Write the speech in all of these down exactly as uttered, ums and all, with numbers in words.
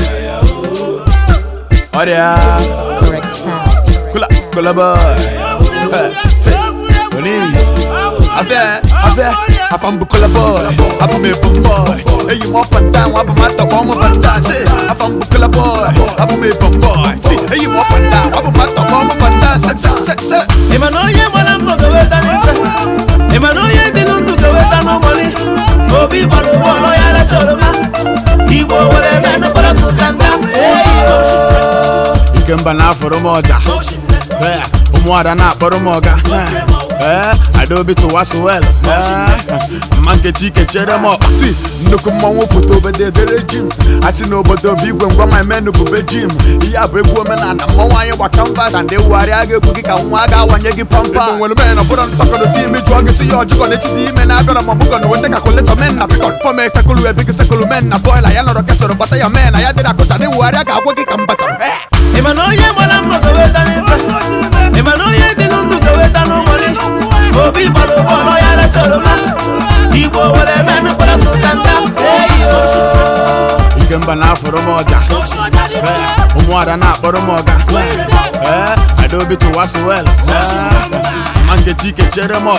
Oh yeah. Correct sound. Kula, kula boy. Say, Denise. Affair, affair. Afam bukula boy. Afam me boy. Hey, you up and down. Afam mata bomb and dance. Say, afam bukula boy. Afam me boy. See, hey, you up and down. Afam mata bomb and dance. Say, say, say. Emanoye mwana mboga weta nife. Emanoye dilundu weta no moli. Obi balu bolo ya la choloma. Ibo wale meno para kukanda. Hey yo. Ikemba na foro moja. Eh, umwada na foro moga. Eh, adobe to was well. Manke chike chere mo. Si, nuku mwangu puto bede de regime. Asi no bodo bigwe ngwa my menu bube gym. Iya bregwo mena na mwanyi wa canvas and they wari age kuki ka nwaga wanyegi pampa. When men no put on talk to see me drug see your jiko let di men I got a mabuga no wende ka collect men na pick up for me sekulu e big sekulu men na boy la ya no rocket so bata ya men ya dira ko tani wari age agwogi kambata. Emanoye mwana mboga weta nife. Emanoye dilundu weta no moli. Obi balu bolo ya la choloma. Ibo wale meno para kukanda. Hey yo. Ikemba na foro moja. Eh, umwada na foro moga. Eh, adobe to was well. Manke chike chere mo.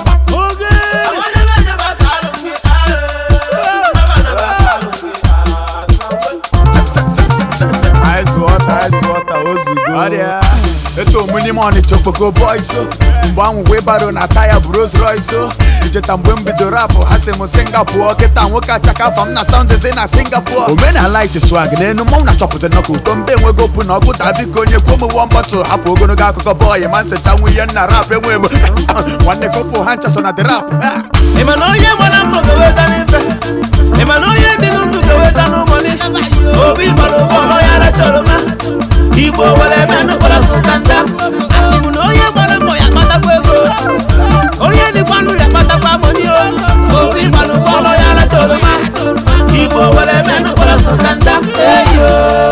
Ice water, ice water, ozugo. Adia, eto muni money chopoko boys so. Mbangu webaro na taya Rolls Royce so. Ijeta mbwembi do rapo hase mo Singapore. Keta nwoka chaka fam na sound ze na Singapore. Omen I like the swag nenu mo na chopo ze noku. Tombe nwego pu na ogu tabi konye komu one bottle. Hapo ogono ga kuko boy man se chanwi yen na rap enwe mo. Wane kopo hancha so na the rap. Emanoye mwana mboga weta nife. Emanoye dilundu weta no moli. Obi balu bolo ya la choloma. Ibo wale meno para kukanda. Asimu no ye wale moya mata kwego. Oye ni kwanu ya mata kwa moni o. Obi balu bolo ya la choloma. Ibo wale meno para kukanda. Hey yo.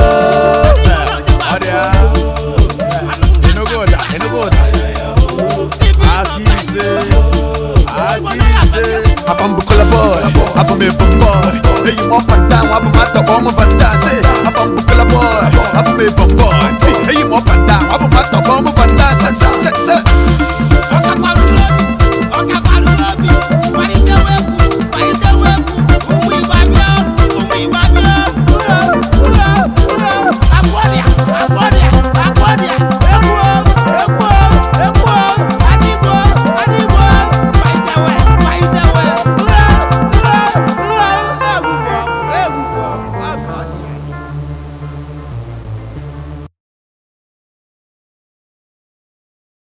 Adia, enogoda, enogoda. Akize, akize. Afam bukula boy, afam me boy. Hey, you up and down, afam mata bomb and dance. Afam bukula boy, afam me boy. See, hey, you up and down, afam mata bomb and dance.